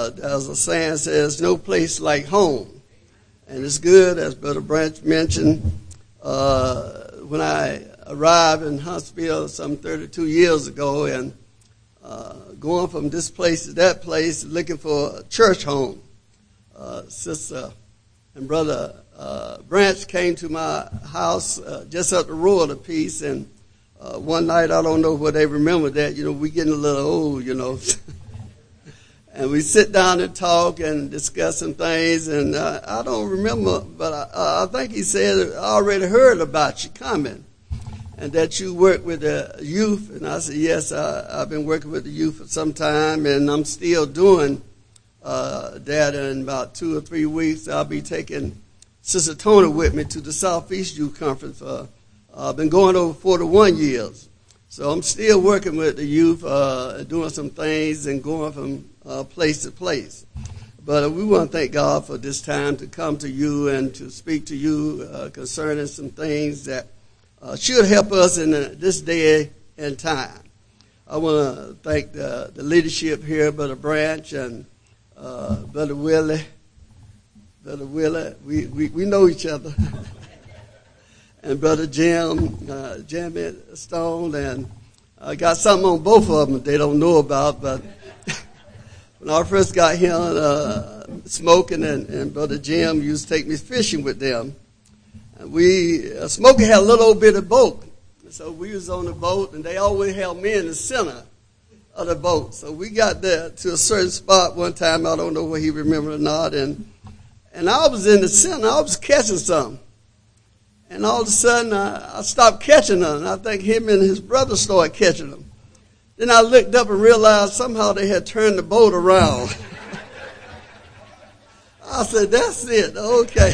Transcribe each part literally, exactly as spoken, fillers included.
uh, as a saying says, no place like home. And it's good, as Brother Branch mentioned, uh, when I arrived in Huntsville some thirty-two years ago, and uh, going from this place to that place, looking for a church home. Uh, Sister and Brother uh, Branch came to my house uh, just up the road a piece, and uh, one night, I don't know whether they remember that, you know, we getting a little old, you know. And we sit down and talk and discuss some things, and uh, I don't remember, but I, uh, I think he said, I already heard about you coming, and that you work with the youth. And I said, yes, I, I've been working with the youth for some time, and I'm still doing uh, that. In about two or three weeks, I'll be taking Sister Tony with me to the Southeast Youth Conference. Uh, I've been going over forty-one years. So I'm still working with the youth, uh, doing some things and going from uh, place to place. But we want to thank God for this time to come to you and to speak to you uh, concerning some things that uh, should help us in uh, this day and time. I want to thank the, the leadership here, Brother Branch and uh, Brother Willie. Brother Willie, we, we, we know each other. And Brother Jim, uh, Jimmy Stone, and I got something on both of them that they don't know about. But when I first got here uh, smoking, and, and Brother Jim used to take me fishing with them, and we uh, Smoking had a little old bit of boat, so we was on the boat, and they always held me in the center of the boat. So we got there to a certain spot one time. I don't know whether he remembered or not, and and I was in the center. I was catching something. And all of a sudden, I, I stopped catching them. And I think him and his brother started catching them. Then I looked up and realized somehow they had turned the boat around. I said, that's it. Okay.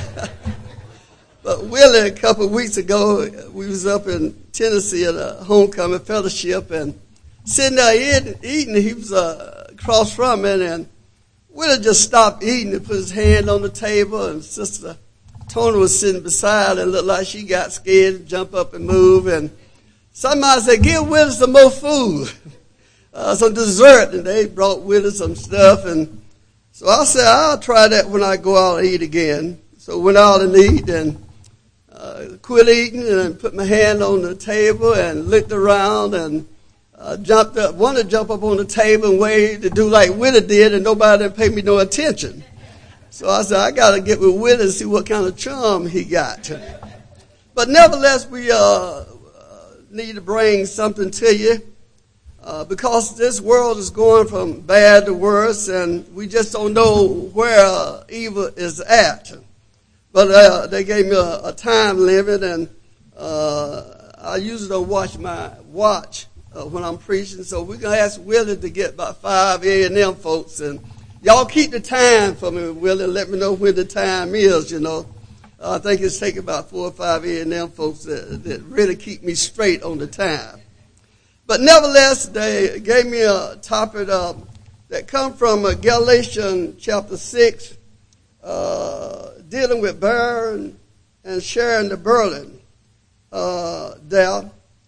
But Willie, a couple of weeks ago, we was up in Tennessee at a homecoming fellowship, and sitting there eating, eating he was uh, across from it, and Willie just stopped eating and put his hand on the table, and Sister Tony was sitting beside and looked like she got scared and jump up and move. And somebody said, give Willie some more food, uh, some dessert. And they brought Willie some stuff. And so I said, I'll try that when I go out and eat again. So went out and eat and uh, quit eating and put my hand on the table and looked around and uh, jumped up, wanted to jump up on the table and wave to do like Willie did, and nobody didn't pay me no attention. So I said, I got to get with Willie and see what kind of charm he got. But nevertheless, we uh, uh, need to bring something to you uh, because this world is going from bad to worse, and we just don't know where evil is at. But uh, they gave me a, a time limit, and uh, I usually don't watch my watch uh, when I'm preaching, so we're going to ask Willie to get about five A and M folks, and y'all keep the time for me, Willie. Let me know when the time is, you know. Uh, I think it's taking about four or five A and M folks that, that really keep me straight on the time. But nevertheless, they gave me a topic uh, that come from uh, Galatians chapter six, uh, dealing with bearing and sharing the burden uh, there.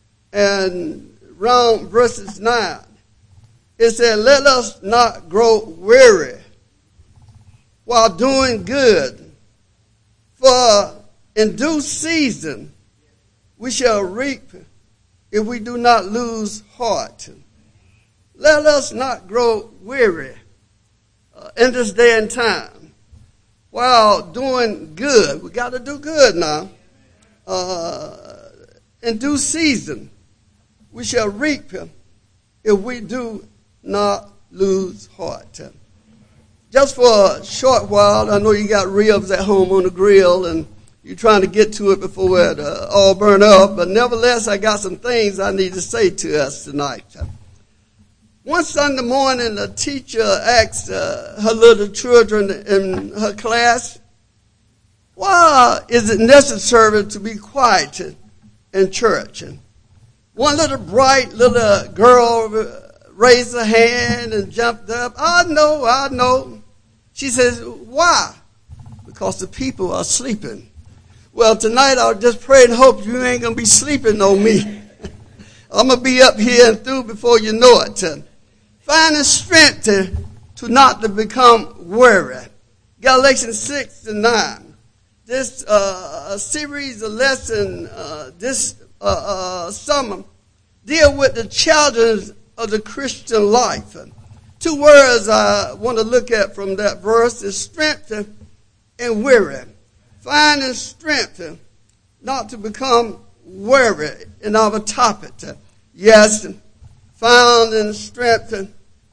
And around verses nine. It said, let us not grow weary while doing good, for in due season we shall reap if we do not lose heart. Let us not grow weary uh, in this day and time while doing good. We got to do good now. Uh, in due season we shall reap if we do not lose heart. Just for a short while, I know you got ribs at home on the grill and you're trying to get to it before it uh, all burn up, but nevertheless, I got some things I need to say to us tonight. One Sunday morning, a teacher asked uh, her little children in her class, why is it necessary to be quiet in church? And one little bright little girl raised her hand and jumped up. I know, I know. She says, why? Because the people are sleeping. Well, tonight I'll just pray and hope you ain't going to be sleeping on me. I'm going to be up here and through before you know it. Finding strength to to not to become weary. Galatians six and nine. This uh, series of lessons uh, this uh, uh, summer deal with the challenges of the Christian life. Two words I want to look at from that verse is strength and weary. Finding strength not to become weary in our topic. Yes, found in strength. Uh,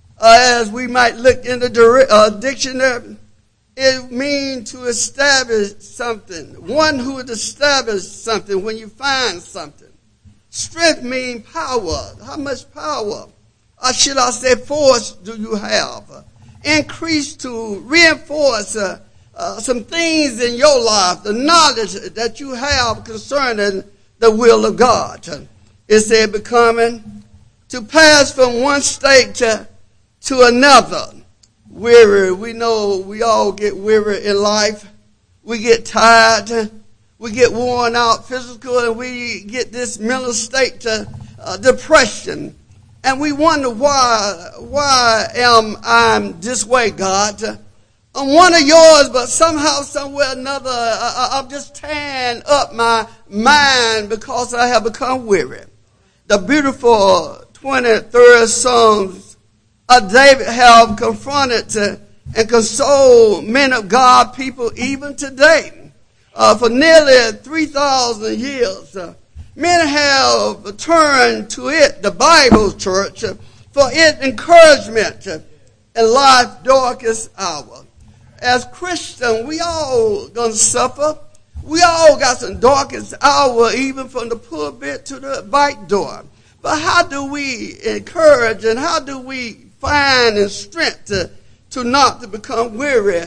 as we might look in the uh, dictionary, it means to establish something. One who would establish something when you find something. Strength means power. How much power? Or should I say force do you have? Uh, increase to reinforce uh, uh, some things in your life, the knowledge that you have concerning the will of God. Uh, it said becoming, to pass from one state to, to another. Weary, we know we all get weary in life. We get tired. We get worn out physical, and we get this mental state to uh, depression. And we wonder why, why am I this way, God? I'm one of yours, but somehow, somewhere or another, I, I'm just tearing up my mind because I have become weary. The beautiful twenty-third Psalms of David have confronted uh, and consoled men of God, people even today. Uh, for nearly three thousand years, uh, men have turned to it, the Bible, church, uh, for its encouragement uh, in life's darkest hour. As Christians, we all gonna suffer. We all got some darkest hour, even from the pulpit to the back door. But how do we encourage and how do we find and strength to, to not to become weary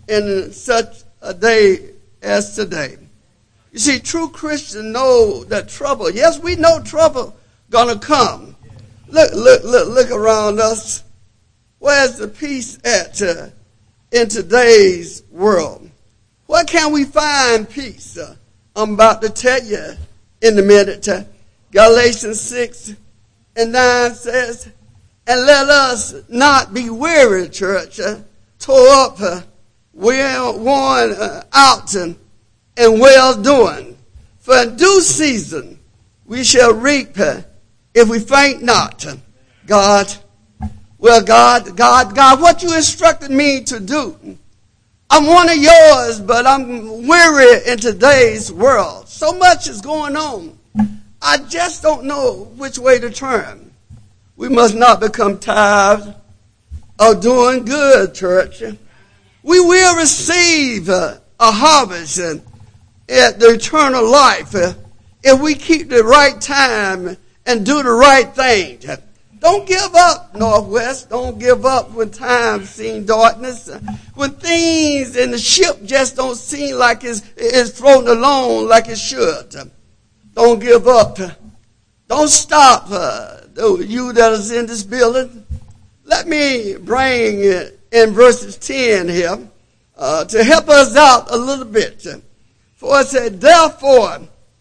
in such a day as today? You see, true Christians know that trouble, yes, we know trouble gonna come. Look, look, look, look around us. Where's the peace at uh, in today's world? Where can we find peace? Uh, I'm about to tell you in a minute. Uh, Galatians six and nine says, and let us not be weary, church, uh, tore up, uh, well, worn uh, out, uh, and well doing. For in due season we shall reap uh, if we faint not. Uh, God, well, God, God, God, what you instructed me to do. I'm one of yours, but I'm weary in today's world. So much is going on. I just don't know which way to turn. We must not become tired of doing good, church. We will receive uh, a harvest uh, at the eternal life uh, if we keep the right time and do the right thing. Don't give up, Northwest. Don't give up when times seem darkness. When things in the ship just don't seem like it's, it's floating along like it should. Don't give up. Don't stop. Uh, you that is in this building. Let me bring in verses ten here uh, to help us out a little bit. For it said, therefore,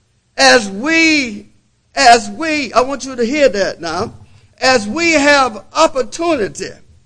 as we, as we, I want you to hear that now. As we have opportunity,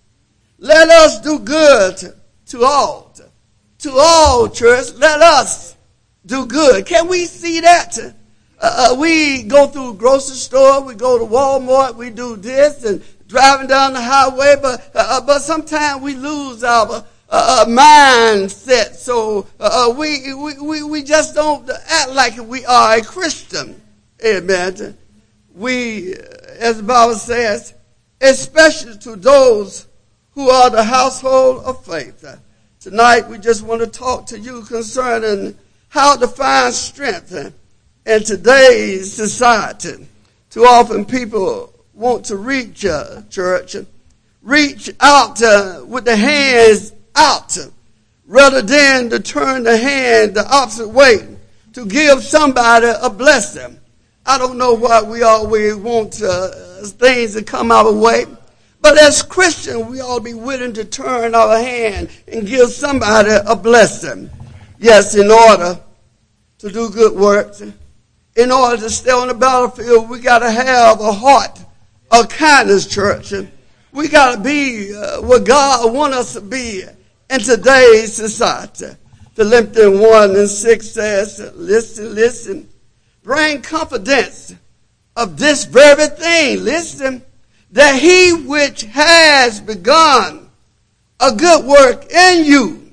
let us do good to all. To all, church, let us do good. Can we see that? Uh, we go through a grocery store, we go to Walmart, we do this and driving down the highway, but uh, but sometimes we lose our uh, mindset. So uh, we, we, we, we just don't act like we are a Christian. Amen. We, as the Bible says, especially to those who are the household of faith. Tonight, we just want to talk to you concerning how to find strength in today's society. Too often, people want to reach uh, church, reach out uh, with the hands out, rather than to turn the hand the opposite way to give somebody a blessing. I don't know why we always want uh, things to come our way. But as Christians, we ought to be willing to turn our hand and give somebody a blessing. Yes, in order to do good works, in order to stay on the battlefield, we got to have a heart of kindness, church. We got to be uh, what God wants us to be in today's society. Philippians one and six says, listen, listen, bring confidence of this very thing, listen, that he which has begun a good work in you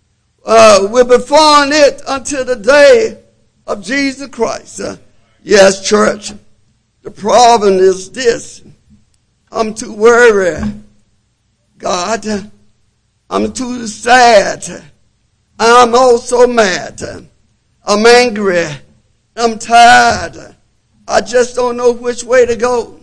uh, will perform it until the day of Jesus Christ. Uh, yes, church, the problem is this. I'm too worried, God. I'm too sad. I'm also mad. I'm angry. I'm tired. I just don't know which way to go.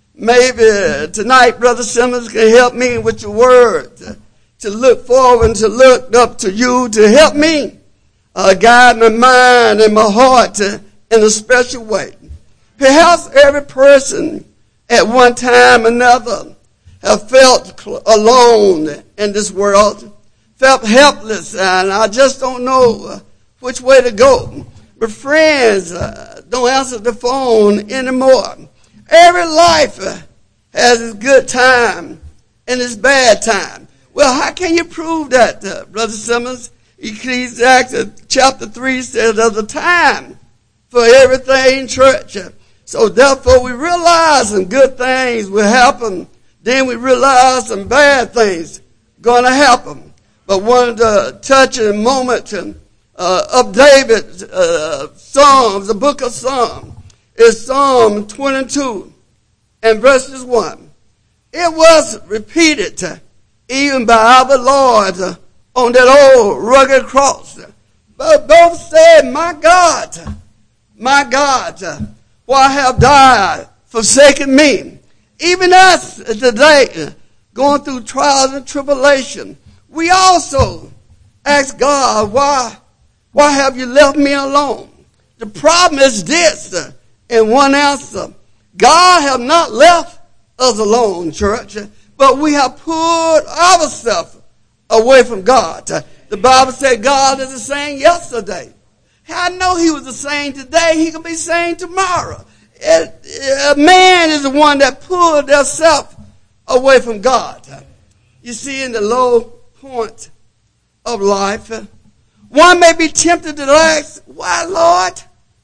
Maybe tonight, Brother Simmons can help me with your word to look forward and to look up to you to help me uh, guide my mind and my heart in a special way. Perhaps every person at one time or another have felt alone in this world, felt helpless, and I just don't know which way to go. But friends uh, don't answer the phone anymore. Every life uh, has its good time and its bad time. Well, how can you prove that, uh, Brother Simmons? Ecclesiastes chapter three says there's a time for everything, church. So therefore we realize some good things will happen. Then we realize some bad things going to happen. But one of the touching moments uh, of David's uh, Psalms, the book of Psalms, is Psalm twenty-two and verses one. It was repeated even by our Lord on that old rugged cross. But both said, my God, my God, why have thou forsaken me? Even us today, going through trials and tribulation, we also ask God, why, why have you left me alone? The problem is this, in one answer, God have not left us alone, church, but we have pulled ourselves away from God. The Bible said God is the same yesterday. I know he was the same today. He can be the same tomorrow. It, it, a man is the one that pulled themselves away from God. You see, in the low point of life, one may be tempted to ask, why, Lord?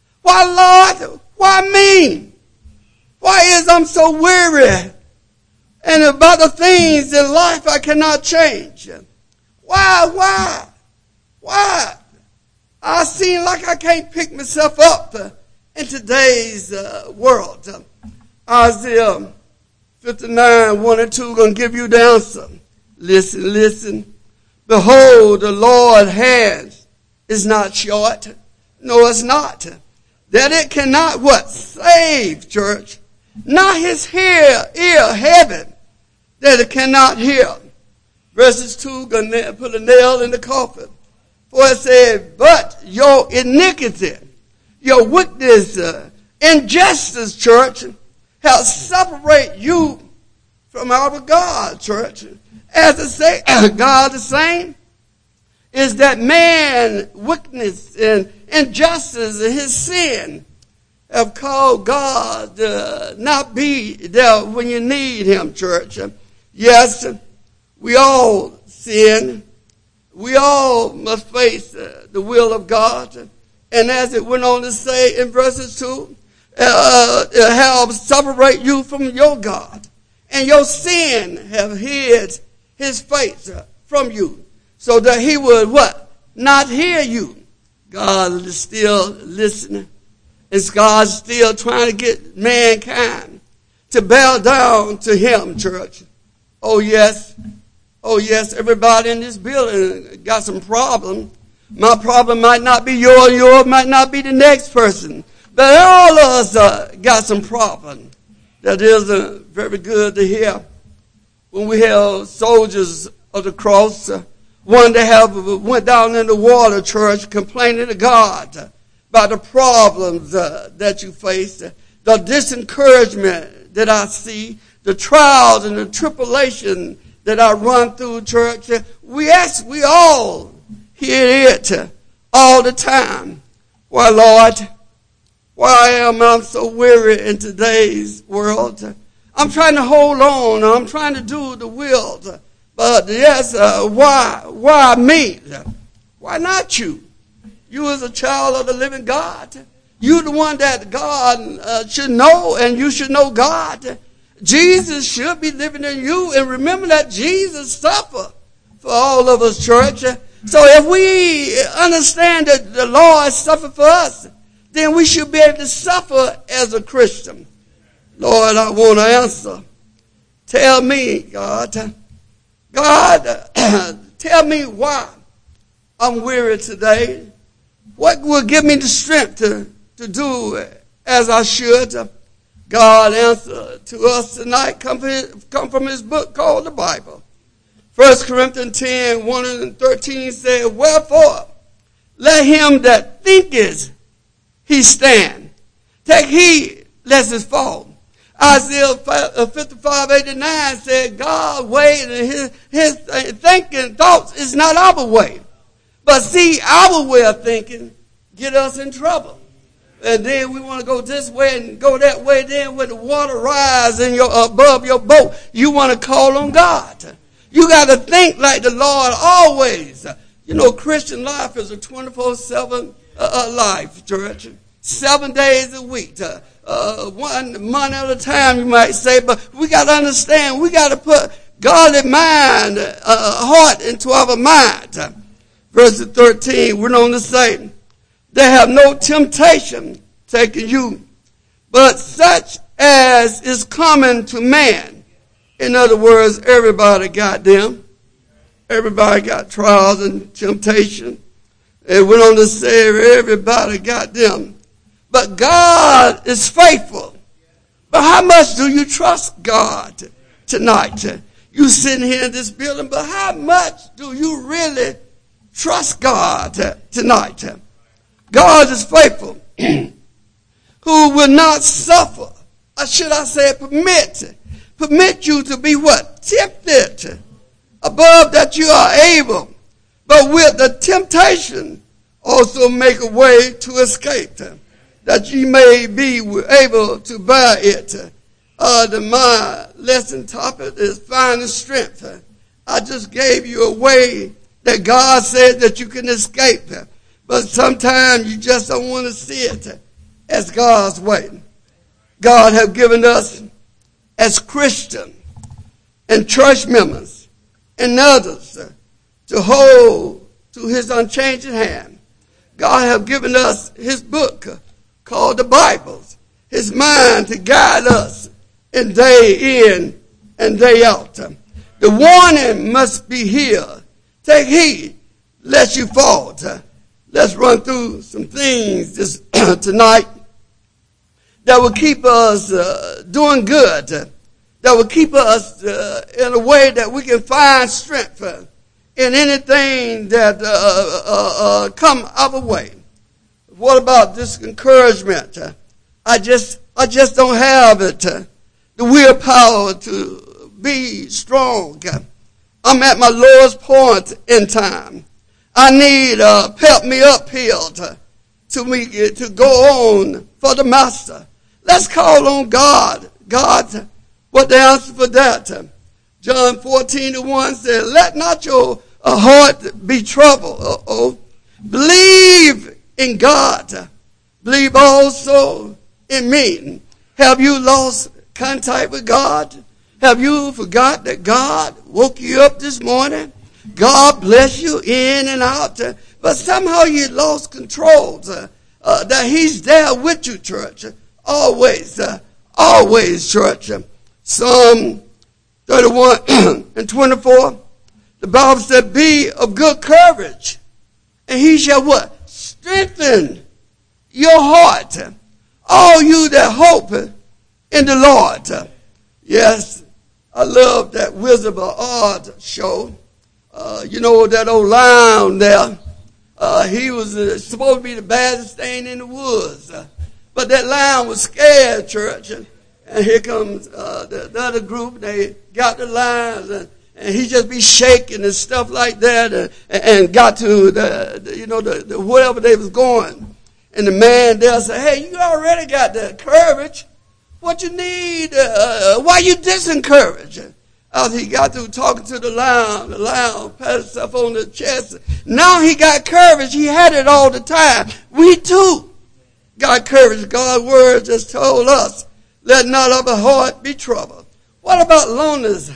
Why, Lord? Why me? Why is I'm so weary? And about the things in life I cannot change. Why, why, why? I seem like I can't pick myself up in today's uh, world. Isaiah fifty-nine, one and two, going to give you the answer. Listen, listen. Behold, the Lord's hand is not short. No, it's not. That it cannot what? Save, church. Not his ear, ear heavy, that it cannot hear. Verses two, going to put a nail in the coffin. For it said, but your iniquity, your wickedness, uh, injustice, church, have separated you from our God, church. As to say, God the same, is that man, wickedness and injustice and his sin have called God uh, not be there when you need him, church. Yes, we all sin. We all must face uh, the will of God. And as it went on to say in verses two, uh, it have separate you from your God. And your sin have hid his face uh, from you, so that he would what? Not hear you. God is still listening. Is God still trying to get mankind to bow down to him, church? Oh, yes. Oh, yes, everybody in this building got some problem. My problem might not be yours, yours might not be the next person. But all of us uh, got some problem. That is uh, very good to hear. When we have soldiers of the cross, uh, one that have went down in the water, church, complaining to God uh, about the problems uh, that you face, uh, the disencouragement that I see, the trials and the tribulation that I run through, church. We ask, we all hear it all the time. Why, Lord, why am I so weary in today's world? I'm trying to hold on. I'm trying to do the will. But yes, uh, why? Why me? Why not you? You as a child of the living God. You're the one that God uh, should know, and you should know God. Jesus should be living in you. And remember that Jesus suffered for all of us, church. So if we understand that the Lord suffered for us, then we should be able to suffer as a Christian. Lord, I want to answer. Tell me, God. God, tell me why I'm weary today. What will give me the strength to, to do as I should? God answered to us tonight. Come from, his, come from his book called the Bible. First Corinthians ten, one and thirteen said, wherefore, let him that thinketh he stand take heed lest he fall. Isaiah fifty-five, eighty-nine said, God way and his, his thinking thoughts is not our way. But see, our way of thinking get us in trouble. And then we want to go this way and go that way. Then when the water rises in your, above your boat, you want to call on God. You got to think like the Lord always. You know, Christian life is a twenty-four seven uh, life, church. Seven days a week. Uh, uh, one month at a time, you might say. But we got to understand, we got to put godly mind, uh, heart into our mind. Verse thirteen, went on to say, they have no temptation taking you, but such as is common to man. In other words, everybody got them. Everybody got trials and temptation. It went on to say everybody got them. But God is faithful. But how much do you trust God tonight? You sitting here in this building, but how much do you really trust God tonight? God is faithful, who will not suffer, or should I say permit, permit you to be what? Tempted above that you are able, but with the temptation also make a way to escape, that you may be able to bear it. Uh, the my lesson topic is finding strength. I just gave you a way that God said that you can escape. But sometimes you just don't want to see it as God's way. God has given us as Christians and church members and others to hold to his unchanging hand. God has given us his book called the Bible, his mind to guide us in day in and day out. The warning must be here. Take heed lest you fall. Let's run through some things this tonight that will keep us uh, doing good, that will keep us uh, in a way that we can find strength uh, in anything that uh, uh, uh, come our way. What about this encouragement? Uh, I just, I just don't have it, uh, the willpower to be strong. I'm at my lowest point in time. I need uh, pep me uphill to, to me to go on for the master. Let's call on God. God, what the answer for that? John fourteen to one said, let not your uh, heart be troubled. Uh-oh. Believe in God. Believe also in me. Have you lost contact with God? Have you forgot that God woke you up this morning? God bless you in and out. Uh, but somehow you lost control. Uh, uh, that he's there with you, church. Always. Uh, always, church. Uh, Psalm thirty-one and twenty-four. The Bible said, be of good courage. And he shall what? Strengthen your heart. All you that hope in the Lord. Uh, yes, I love that Wizard of Oz show. Uh, you know, that old lion there, uh, he was uh, supposed to be the baddest thing in the woods. Uh, but that lion was scared, church. And, and here comes uh, the, the other group. They got the lions, and, and he just be shaking and stuff like that, and, and got to the, the you know, the, the wherever they was going. And the man there said, hey, you already got the courage. What you need? Uh, why you disencouraged? After he got through talking to the lion, the lion patted himself on the chest. Now he got courage. He had it all the time. We too got courage. God's word just told us, let not of the heart be troubled. What about loneliness?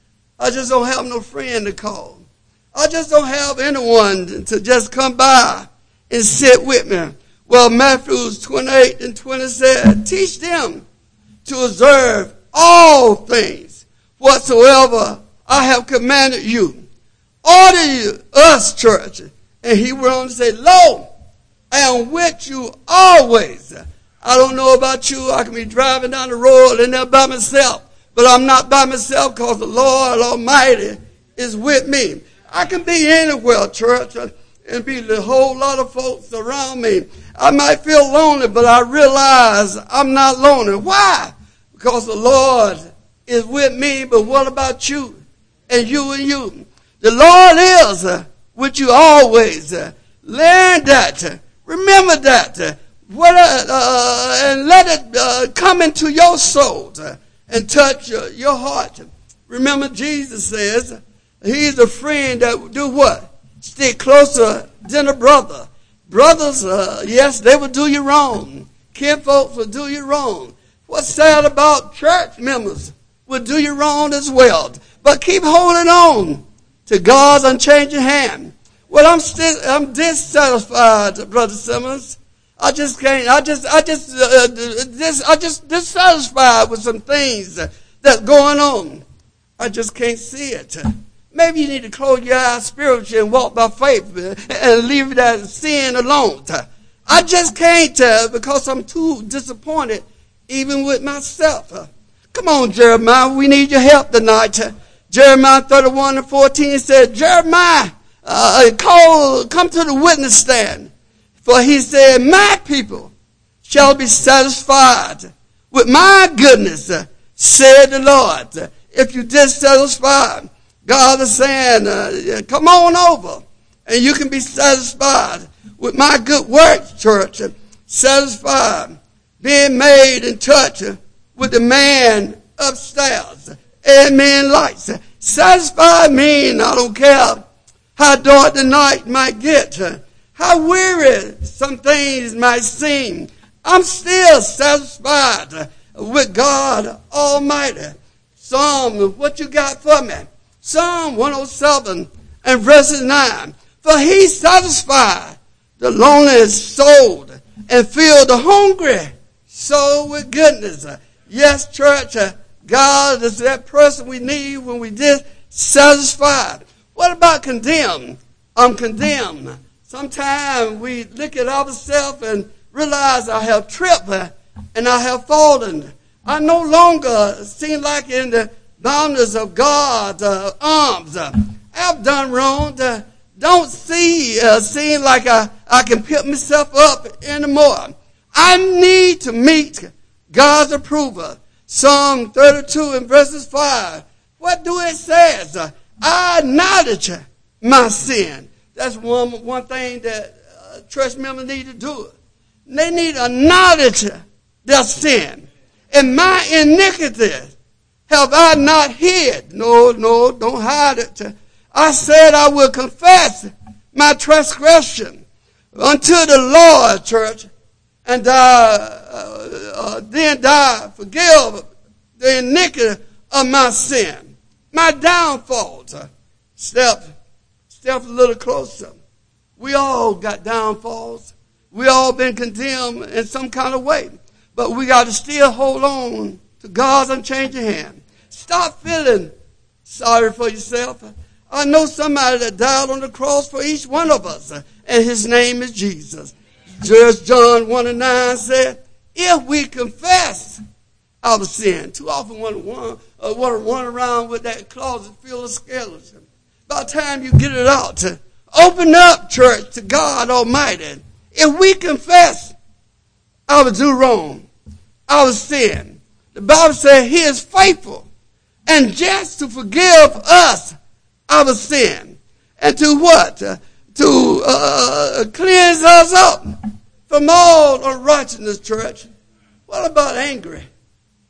I just don't have no friend to call. I just don't have anyone to just come by and sit with me. Well, Matthew twenty-eight and twenty said, teach them to observe all things whatsoever I have commanded you. Order you, us, church. And he went on to say, lo, I am with you always. I don't know about you. I can be driving down the road and there by myself. But I'm not by myself because the Lord Almighty is with me. I can be anywhere, church, and be a whole lot of folks around me. I might feel lonely, but I realize I'm not lonely. Why? Because the Lord is with me. But what about you and you and you? The Lord is uh, with you always. Uh, learn that. Uh, remember that. Uh, what, uh, uh, and let it uh, come into your soul uh, and touch uh, your heart. Remember, Jesus says he's a friend that will do what? Stick closer than a brother. Brothers, uh, yes, they will do you wrong. Kinfolks will do you wrong. What's sad about church members will do you wrong as well. But keep holding on to God's unchanging hand. Well, I'm still, I'm dissatisfied, Brother Simmons. I just can't, I just, I just, uh, this, I just dissatisfied with some things that's going on. I just can't see it. Maybe you need to close your eyes spiritually and walk by faith and leave that sin alone. I just can't uh, because I'm too disappointed even with myself. Come on, Jeremiah, we need your help tonight. Jeremiah thirty-one and fourteen said, Jeremiah, uh, call, come to the witness stand. For he said, my people shall be satisfied with my goodness, said the Lord. If you're dissatisfied, God is saying, uh, come on over and you can be satisfied with my good works, church. Satisfied, being made in touch with the man upstairs. Amen. Lights. Satisfied mean I don't care how dark the night might get, how weary some things might seem. I'm still satisfied with God Almighty. Psalm, what you got for me? Psalm one oh seven and verses nine. For he satisfied the lonely soul and filled the hungry soul with goodness. Yes, church, God is that person we need when we dissatisfied. What about condemned? I'm condemned. Sometimes we look at ourselves and realize I have tripped and I have fallen. I no longer seem like in the boundaries of God's uh, arms. Uh, I've done wrong. Uh, don't see, uh, seem like I, I can pick myself up anymore. I need to meet God's approval. Psalm thirty-two and verses five. What do it says? Uh, I acknowledge my sin. That's one, one thing that uh, church members need to do. They need to acknowledge their sin. And my iniquity have I not hid. No, no, don't hide it. I said I will confess my transgression unto the Lord, church, and uh, uh, uh, then die, forgive the iniquity of my sin, my downfalls. Step, step a little closer. We all got downfalls. We all been condemned in some kind of way. But we got to still hold on to God's unchanging hand. Stop feeling sorry for yourself. I know somebody that died on the cross for each one of us, and his name is Jesus. First John one and nine said, if we confess our sin, too often want to run, uh, want to run around with that closet filled of skeleton. By the time you get it out, open up, church, to God Almighty. If we confess our do wrong, our sin, the Bible says he is faithful and just to forgive us our sin and to what? Uh, to uh, cleanse us up from all unrighteousness, church. What about angry?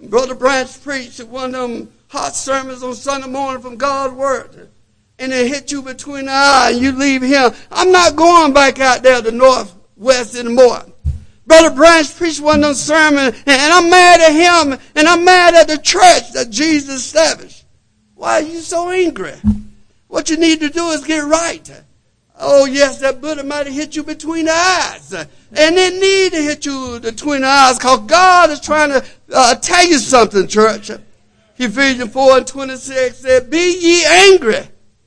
Brother Branch preached one of them hot sermons on Sunday morning from God's Word, and it hit you between the eye, and you leave here. I'm not going back out there to Northwest anymore. Brother Branch preached one of them sermons, and I'm mad at him, and I'm mad at the church that Jesus established. Why are you so angry? What you need to do is get right. Oh, yes, that Buddha might have hit you between the eyes. And it need to hit you between the eyes because God is trying to uh, tell you something, church. Ephesians four and twenty-six said, be ye angry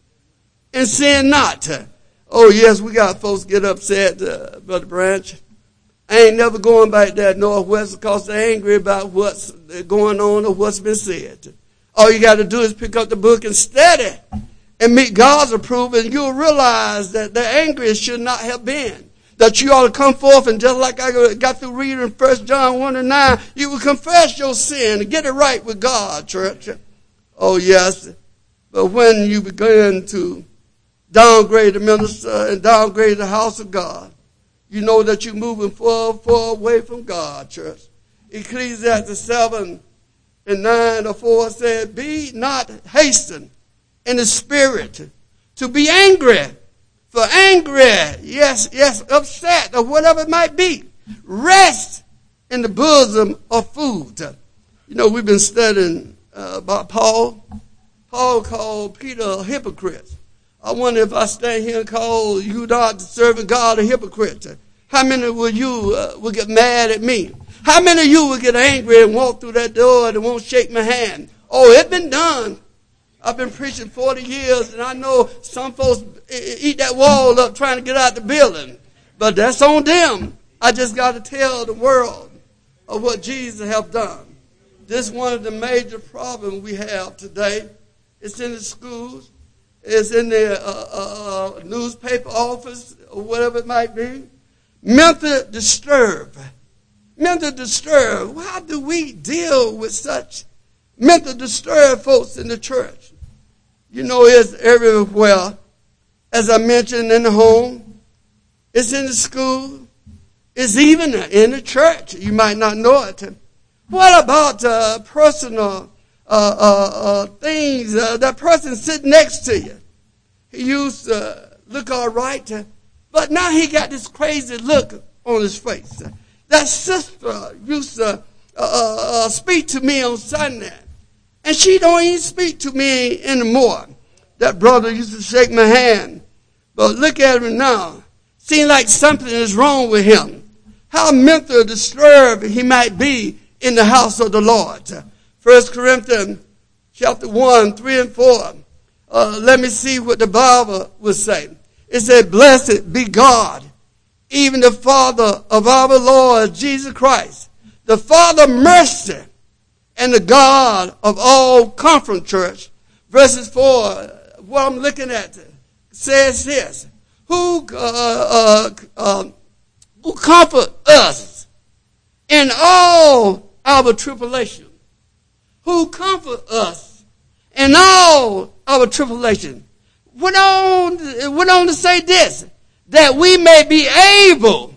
and sin not. Oh, yes, we got folks get upset, uh, Brother Branch. I ain't never going back there Northwest because they're angry about what's going on or what's been said. All you got to do is pick up the book and study and meet God's approval, and you'll realize that the angry should not have been. That you ought to come forth, and just like I got through reading First John one and nine, you will confess your sin and get it right with God, church. Oh, yes. But when you begin to downgrade the minister and downgrade the house of God, you know that you're moving far, far away from God, church. Ecclesiastes seven and nine or four said, be not hasten in the spirit to be angry. For angry, yes, yes, upset or whatever it might be. Rest in the bosom of food. You know, we've been studying uh, about Paul. Paul called Peter a hypocrite. I wonder if I stand here and call you not serving God a hypocrite. How many will you uh, will get mad at me? How many of you will get angry and walk through that door and won't shake my hand? Oh, it's been done. I've been preaching forty years, and I know some folks eat that wall up trying to get out the building. But that's on them. I just got to tell the world of what Jesus have done. This is one of the major problems we have today. It's in the schools. It's in the uh, uh, newspaper office or whatever it might be. Mental disturbed. Mental disturbed. How do we deal with such mental disturbed folks in the church? You know, it's everywhere. As I mentioned, in the home. It's in the school. It's even in the church. You might not know it. What about uh, personal uh, uh, uh, things? Uh, that person sitting next to you. He used to look all right, but now he got this crazy look on his face. That sister used to uh, uh, speak to me on Sunday, and she don't even speak to me anymore. That brother used to shake my hand, but look at him now. Seems like something is wrong with him. How mentally disturbed he might be in the house of the Lord. First Corinthians chapter one, three and four. Uh, let me see what the Bible would say. It said, blessed be God, even the Father of our Lord Jesus Christ, the Father of mercy, and the God of all comfort, church. Verses four, what I'm looking at, says this, who, uh, uh, uh, who comfort us in all our tribulation, who comfort us in all our tribulation. Went on, went on to say this, that we may be able,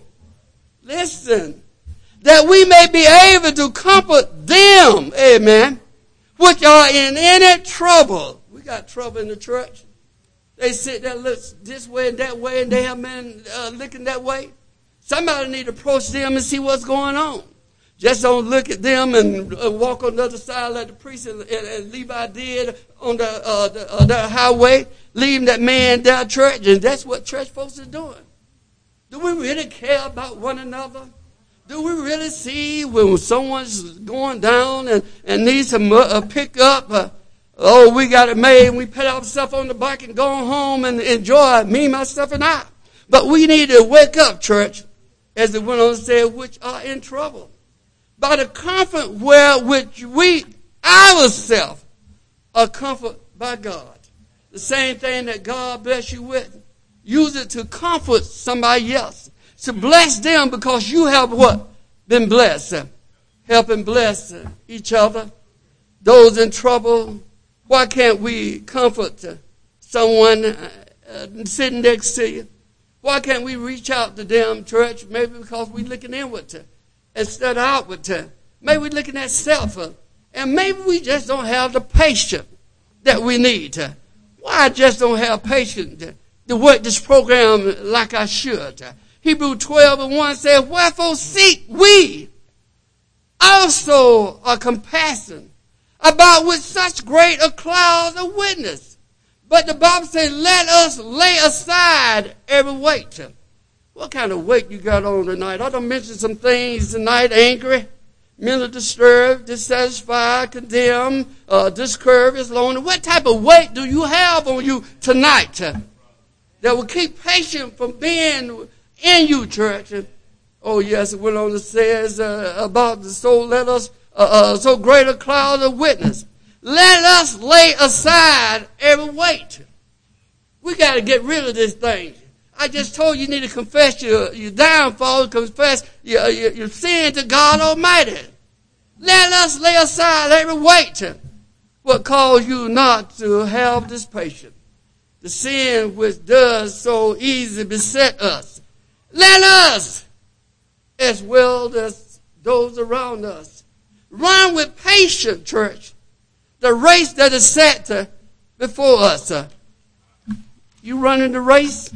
listen, that we may be able to comfort them, amen, which are in any trouble. We got trouble in the church. They sit there, look this way and that way, and they have been uh, looking that way. Somebody need to approach them and see what's going on. Just don't look at them and uh, walk on the other side like the priest and, and, and Levi did on the, uh, the, uh, the highway, leaving that man down church. And that's what church folks are doing. Do we really care about one another? Do we really see when someone's going down and, and needs to uh, pick up? Uh, oh, we got it made, and we put ourselves on the bike and go home and enjoy, me, myself, and I. But we need to wake up, church, as it went on to say, which are in trouble. By the comfort wherewith we ourselves are comforted by God. The same thing that God bless you with. Use it to comfort somebody else. To bless them because you have what? Been blessed. Help and bless each other. Those in trouble. Why can't we comfort someone uh, uh, sitting next to you? Why can't we reach out to them, church? Maybe because we're looking inward to instead of outward to. Maybe we're looking at self. Uh, And maybe we just don't have the patience that we need. Why I just don't have patience to work this program like I should. Hebrews twelve and one says, wherefore seek we also a compassion about with such great a cloud of witness. But the Bible says, let us lay aside every weight. What kind of weight you got on tonight? I done mentioned some things tonight. Angry, mentally disturbed, dissatisfied, condemned, uh, discouraged, lonely. What type of weight do you have on you tonight uh, that will keep patience from being in you, church? And, oh, yes, it went on to say uh, about the soul, let us, uh, uh, so great a cloud of witness. Let us lay aside every weight. We got to get rid of this thing. I just told you you need to confess your, your downfall, confess your, your, your sin to God Almighty. Let us lay aside every weight. What calls you not to have this patience? The sin which does so easily beset us. Let us, as well as those around us, run with patience, church, the race that is set uh, before us. Uh, you running the race?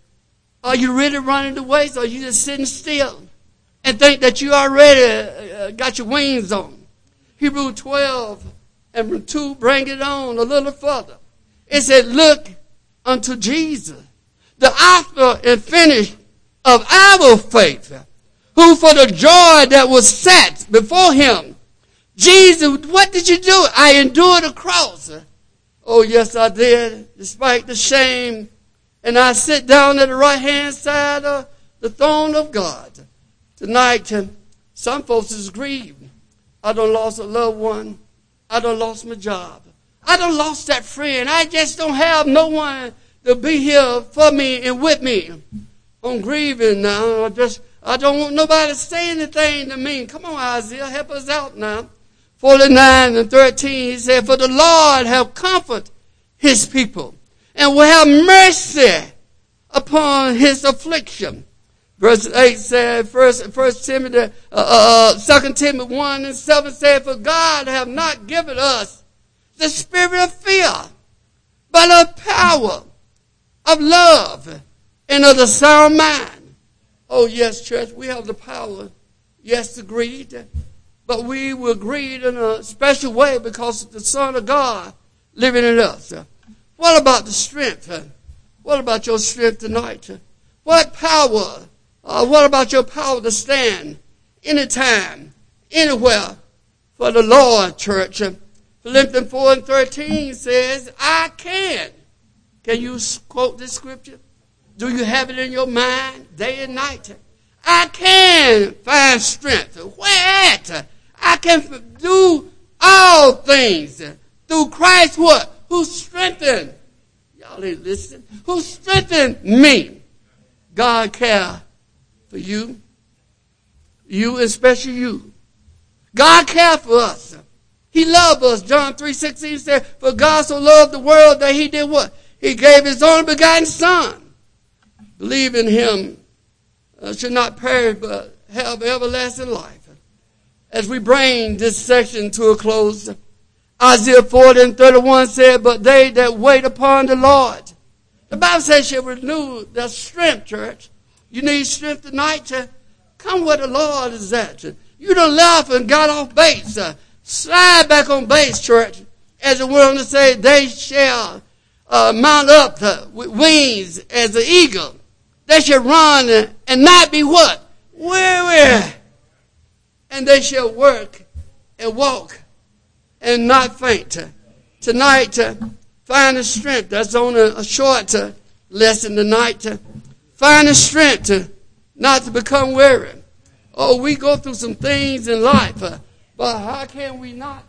Are you really running the race? Or are you just sitting still and think that you already uh, got your wings on? Hebrews twelve and two bring it on a little further. It said, look unto Jesus, the author and finish of our faith, who for the joy that was set before him, Jesus, what did you do? I endured the cross. Oh, yes, I did, despite the shame. And I sit down at the right-hand side of the throne of God. Tonight, some folks is grieved. I done lost a loved one. I done lost my job. I done lost that friend. I just don't have no one to be here for me and with me. I'm grieving now. I just, I don't want nobody to say anything to me. Come on, Isaiah, help us out now. forty-nine and thirteen, he said, for the Lord have comforted his people and will have mercy upon his affliction. Verse eight said, first, first Timothy, uh, uh, Second Timothy one and seven said, for God have not given us the spirit of fear, but of power, of love, and of the sound mind. Oh, yes, church, we have the power, yes, to grieve, but we will grieve in a special way because of the Son of God living in us. What about the strength? What about your strength tonight? What power? Uh, what about your power to stand anytime, anywhere for the Lord, church? Philippians four and thirteen says, I can. Can you quote this scripture? Do you have it in your mind day and night? I can find strength. Where at? I can do all things through Christ what? Who strengthened, y'all ain't listening, who strengthened me. God care for you, you, especially you. God care for us. He loved us. John three sixteen said, for God so loved the world that he did what? He gave his only begotten son. Believe in him uh, should not perish but have everlasting life. As we bring this section to a close, Isaiah forty and thirty-one said, but they that wait upon the Lord, the Bible says shall renew their strength, church. You need strength tonight to come where the Lord is at. You done left and got off base. Uh, slide back on base, church. As it went on to say, they shall uh, mount up uh, with wings as an eagle. They shall run and, and not be what? Weary. And they shall work and walk and not faint. Tonight, uh, find the strength. That's on a, a short uh, lesson tonight. Uh, find the strength to not to become weary. Oh, we go through some things in life, uh, but how can we not